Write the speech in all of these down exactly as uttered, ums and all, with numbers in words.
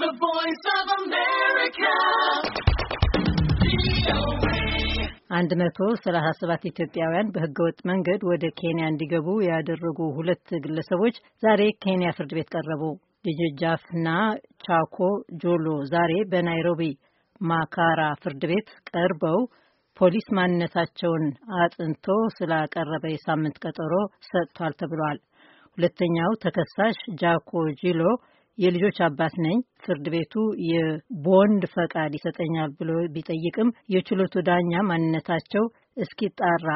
The Voice of America. አንድ መቶ ሰላሳ ሰባት ኢትዮጵያውያን በህገወጥ መንገድ ወደ ኬንያ እንዲገቡ ያደረጉ ሁለት ግለሰቦች ዛሬ ኬንያ ፍርድ ቤት ቀረቡ። ዲጀጃፍና ቻኮ ጆሎ ዛሬ በናይሮቢ ማካራ ፍርድ ቤት ቀርበው ፖሊስ ማንነታቸውን አጥንቶ ስላቀረበ የሳምንት ቀጠሮ ሰጥቷል ተብሏል። ሁለተኛው ተከሳሽ ጃኮ ጂሎ የልጆች አባት ነኝ፣ ፍርድ ቤቱ የቦንድ ፈቃድ ይሰጠኛል ብሎ ቢጠይቅም የችሎቱ ዳኛ ማንነታቸው እስኪጣራ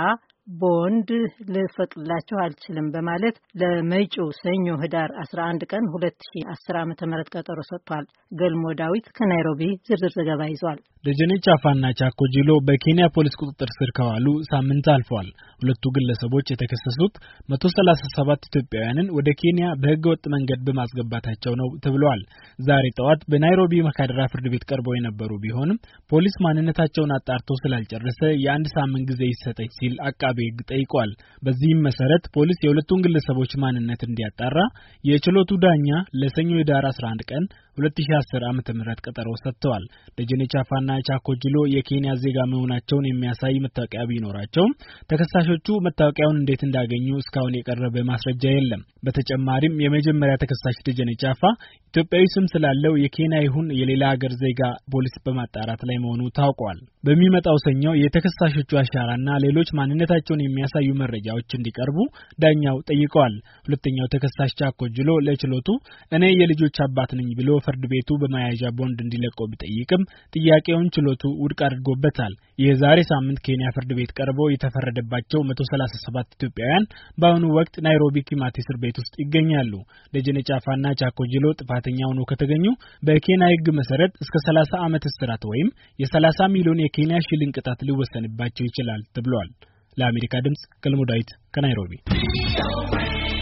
ቦንድ ልፈቅድላቸው አልችልም በማለት ለመጪው ሰኞ ህዳር አስራ አንድ ቀን ሁለት ሺህ አስር ዓመተ ምህረት ቀጠሮ ሰጥቷል። ገልሞ ዳዊት ከናይሮቢ ዝርዝር ዘገባ ይዟል። ደጀኔ ጫፋና ቻኮ ጂሎ በኬንያ ፖሊስ ቁጥጥር ስር ከዋሉ ሳምንት አልፏል። ሁለቱ ግለሰቦች የተከሰሱት መቶ ሰላሳ ሰባት ኢትዮጵያውያንን ወደ ኬንያ በህገወጥ መንገድ በማስገባታቸው ነው ተብሏል። ዛሬ ጠዋት በናይሮቢ ማካድራ ፍርድ ቤት ቀርበው የነበሩ ቢሆንም ፖሊስ ማንነታቸውን አጣርቶ ስላልጨረሰ የአንድ ሳምንት ጊዜ ይሰጠኝ ሲል አቃቤ ህግ ጠይቋል። በዚህም መሰረት ፖሊስ የሁለቱን ግለሰቦች ማንነት እንዲያጣራ የችሎቱ ዳኛ ለሰኞ ህዳር አስራ አንድ ቀን ሁለት ሺህ አስር ዓመተ ምህረት ቀጠሮ ሰጥተዋል። ደጀኔ ጫፋና ቻኮ ጂሎ የኬንያ ዜጋ መሆናቸውን የሚያሳይ መታወቂያ ቢኖራቸውም ተከሳሾቹ መታወቂያውን እንዴት እንዳገኙ እስካሁን የቀረበ ማስረጃ የለም። በተጨማሪም የመጀመሪያ ተከሳሽ ደጀኔ ጫፋ ኢትዮጵያዊ ስም ስላለው የኬንያ ይሁን የሌላ ሀገር ዜጋ ፖሊስ በማጣራት ላይ መሆኑ ታውቋል። በሚመጣው ሰኞ የተከሳሾቹ አሻራና ሌሎች ማንነታቸውን የሚያሳዩ መረጃዎች እንዲቀርቡ ዳኛው ጠይቀዋል። ሁለተኛው ተከሳሽ ቻኮ ጂሎ ለችሎቱ እኔ የልጆች አባት ነኝ ብሎ ፍርድ ቤቱ በመያዣ ቦንድ እንዲለቀው ቢጠይቅም ጥያቄውን ችሎቱ ውድቅ አድርጎበታል። የዛሬ ሳምንት ኬንያ ፍርድ ቤት ቀርበው የተፈረደባቸው መቶ ሰላሳ ሰባት ኢትዮጵያውያን በአሁኑ ወቅት ናይሮቢ ኪማቲ እስር ቤት ውስጥ ይገኛሉ። ደጀኔ ጫፋና ቻኮ ጂሎ ጥፋተኛ ሆነው ከተገኙ በኬንያ ህግ መሰረት እስከ ሰላሳ ዓመት እስራት ወይም የሰላሳ ሚሊዮን የኬንያ ሽልንግ ቅጣት ሊወሰንባቸው ይችላል ተብሏል። ለአሜሪካ ድምጽ ገልሞ ዳዊት ከናይሮቢ